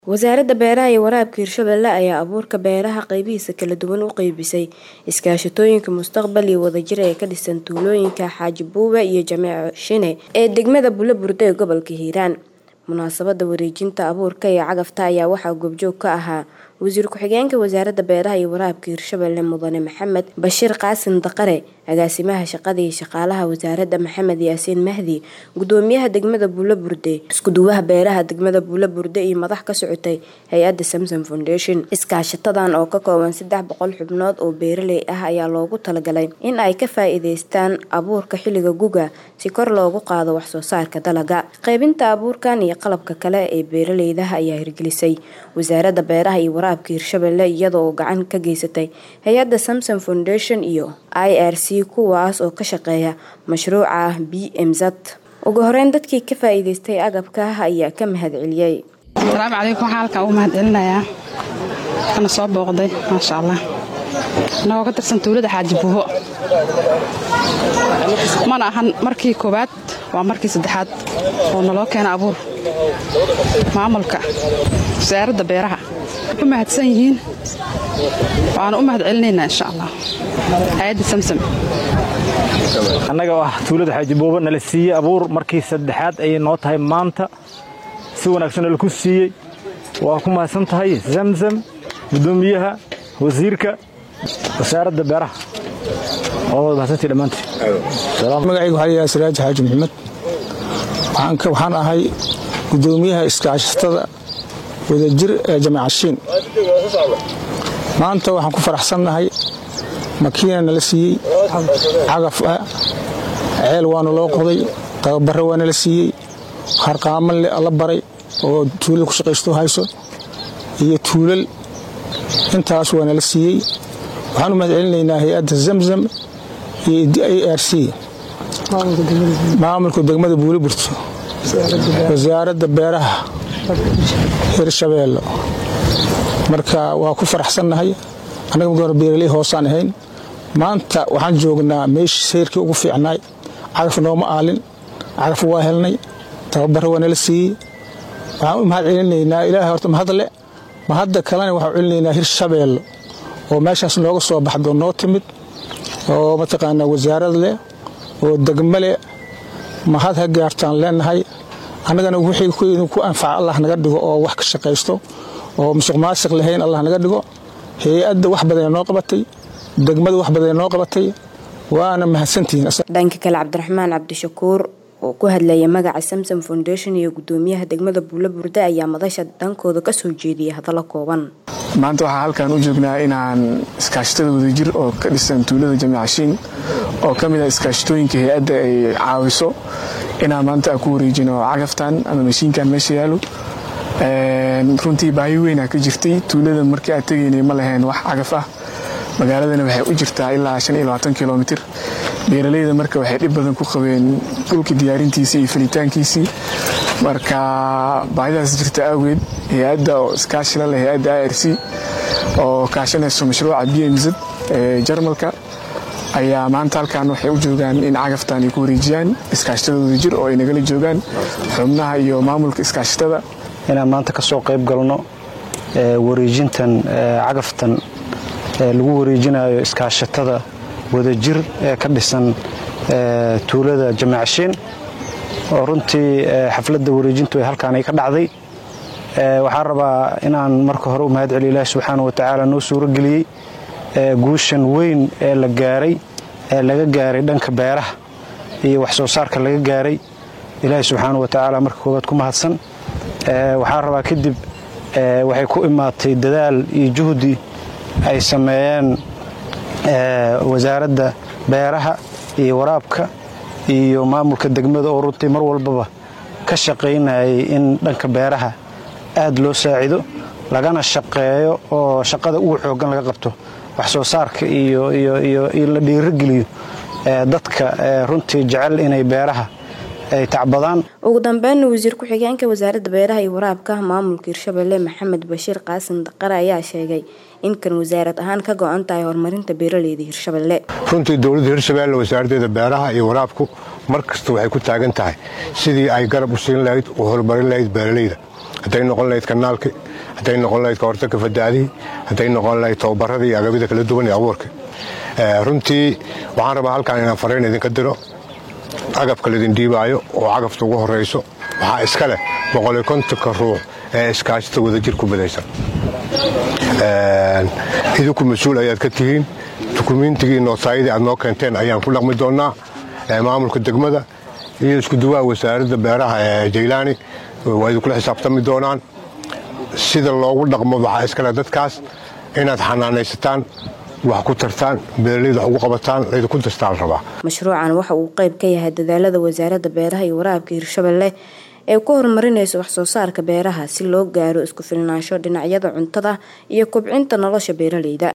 Wasaaradda Beeraha iyo Waraabka Hirshabelle ayaa abuurka beeraha qaybihiisa kala duwan u qaybisay iskaashatooyinka mustaqbal iyo wadajir ee ka dhisan tuulooyinka Xaaji Buube iyo Jameeco Shine ee degmada Bulaburde ee gobolka Hiiraan. Munaasabadda wareejinta abuurka iyo cagafta ayaa waxaa goobjoog ka ahaa Wasiir Ku-xigeenka Wasaaradda Beeraha iyo Waraabka Hirshabelle Mudane Maxamed Bashiir Qaasim Daqare, Agaasimaha Shaqada iyo Shaqaalaha Wasaaradda Maxamed Yaasiin Mahdi, Gudoomiyaha degmada Bulaburde, Isku-duwaha Beeraha degmada Bulaburde iyo madax ka socotay hay'adda Samsam Foundation. Iskaashatadan oo ka kooban 300 xubnood oo beeraley ah ayaa loogu talagalay in ay ka faa'iideystaan abuurka xilliga guga si kor loogu qaado wax soo saarka dalagga. Qaybinta abuurkan iyo qalabka kale ee beeraleyda ayaa hirgelisay Wasaaradda Beeraha iyo Waraabka Hirshabelle iyadoo gacan ka geysatay hay'adda Samsam Foundation iyo IRC kuwaas oo ka shaqeeya mashruuca BMZ. Ugu horeyn dadkii ka faa'iideystay agabka ayaa ka mahadceliyay. Assalaamu calaykum, waxaan halkan u mahadcelinayaa kana soo booqday maasha Allah anagoo ka tirsan tuulada Xaaji Buubo. Mana ahan markii koobaad, waa markii saddexaad oo naloo keena abuur maamulka Wasaaradda Beeraha. Ku mahadsan yihiin, waan u mahadcelinaynaa insha Allah hay'adda Samsam. annaga ah tuulada Xaaji Buubo nala siiyay abuur markii saddexaad ay noo tahay maanta, si wanaagsan la ku siiyay. waa ku mahadsan tahay Samsam, gudoomiyaha, wasiirka Wasaaradda Beeraha oo mahadsantii dhamaantii. magacaygu waxaa yahay Siraaj Xaaji Maxamed, waxaan ahay gudoomiyaha iskaashatada wadajir ee Jameeco Shine. maanta waxaan ku faraxsanahay makiina nala siiyey, cagaf ceel waana loo qoday, tababaro waa nala siiyey, harqaaman la baray oo tuulal ku shaqaysto hayso iyo tuulal intaas waa nala siiyey. waxaan u mahadcelinaynaa hay'adda Samsam iyo IRC, maamulka degmada Bulaburde, Wasaaradda Beeraha Hirshabelle. marka waa ku faraxsanahay anaga muddo beeraley hoosaan ahayn. maanta waxaan joognaa meeshii seyrkii ugu fiicnaay. cagaf nooma aalin, cagaf waa helnay, tababaro waa nala siiyey. waxaan u mahadcelinaynaa ilaahay horta mahadle, mahadda kalena waxaan u celinaynaa Hirshabelle oo meeshaas nooga soo baxdo noo timid oo mataqaanaa wasaarad leh oo degmo leh. mahad ha gaartaan leenahay. annagana wixii ku anfaca Allah naga dhigo oo wax ka shaqaysto oo musuqmaasuq lahayn Allah naga dhigo. hay'adda wax badan noo qabatay, degmada wax badan noo qabatay, waana mahadsantihiin. dhanka kale Cabdiraxmaan Cabdishakuur oo ku hadlaya magaca Samsam Foundation iyo gudoomiyaha degmada Bulaburde ayaa madasha dankooda ka soo jeediyay hadallo kooban. maanta waxaan halkan u joognaa inaan iskaashatada wadajir oo ka dhisan tuulada Jameeco Shine oo ka mid ah iskaashatooyinka hay'adda ay caawiso inaan maanta ku wareejino cagaftan ama mashiinkan meesha yaalo. runtii baahi weyn ka jirtay tuulada markii aad tageynay ma lahayn wax cagaf ah. magaaladana waxay u jirtaa ilaa 25 kilomitir. beeraleyda marka waxay dhib badan ku qabeen dhulka diyaarintiisa iyo filitaankiisa. marka baahidaas jirta awgeed hay'adda oo iskaashi la leh hay'adda IRC oo kaashanayso mashruuca BMZ ee Jarmalka ayaa maanta halkan waxay u joogaan in cagaftan ay ku wareejiyaan iskaashatada wadajir oo ay nagala joogaan xubnaha iyo maamulka iskaashatada. inaan maanta ka soo qayb galno wareejintan cagaftan lagu wareejinayo iskaashatada wadajir ee ka dhisan tuulada Jameeco Shine oo runtii xafladda wareejintu ay halkaan ay ka dhacday. waxaan rabaa inaan marka hore u mahadceliyo Ilaahay subxaanahu wa tacaala noo suuro geliyey guushan weyn ee laga gaaray dhanka beeraha iyo wax soo saarka laga gaaray. Ilaahay subxaanahu wa tacaala marka koobaad ku mahadsan. waxaan rabaa kadib waxay ku imaatay dadaal iyo juhdi ay sameeyeen Wasaaradda Beeraha iyo Waraabka iyo maamulka degmada oo runtii mar walbaba ka shaqeynayay in dhanka beeraha aad loo saacido lagana shaqeeyo oo shaqada ugu xooggan laga qabto wax soo saarka iyo la dhiirigeliyo dadka runtii jecel inay beeraha ay tacbadaan. ugu dambeyn Wasiir Ku-xigeenka Wasaaradda Beeraha iyo Waraabka maamulka Hirshabelle Maxamed Bashiir Qaasim Daqare ayaa sheegay in kan wasaarad ahaan ka go'an tahay horumarinta beeraleyda Hirshabelle. runtii dowladda Hirshabelle wasaaradda beeraha iyo waraabku markasta waxay ku taagan tahay sidii ay garab u siin lahayd oo horumarin lahayd beeraleyda. hadday noqon lahayd kanaalkii, hadday noqon lahayd kahortagga fatahaadihii, hadday noqon lahayd tababaradii iyo agabida kala duwan ee abuurka. Runtii waxaan rabaa halkaan inaan fariin idinka diro. Agabka laydin dhiibaayo oo cagafta ugu horeyso waxaa iska leh 150 ruux ee iskaashatada wadajir ku badaysan. Idinku mas-uul ayaad ka tihiin. dukumiintigii nootaayadii aad noo keenteen ayaan ku dhaqmi doonaa. Maamulka degmada iyo isku duwaha wasaaradda beeraha ee Jaylaani waa idinkula xisaabtami doonaan. Sida loogu dhaqmo waxaa iska leh dadkaas inaad xanaanaysataan, wax ku tartaan, beeralayda wax ugu qabataan, laydinku dastaan rabaa. Mashruucan waxa uu qayb ka yahay dadaalada wasaaradda beeraha iyo waraabka Hirshabelle ee ku horumarinaysa wax soo saarka beeraha si loo gaaro isku filnaansho dhinacyada cuntada iyo kobcinta nolosha beeralayda.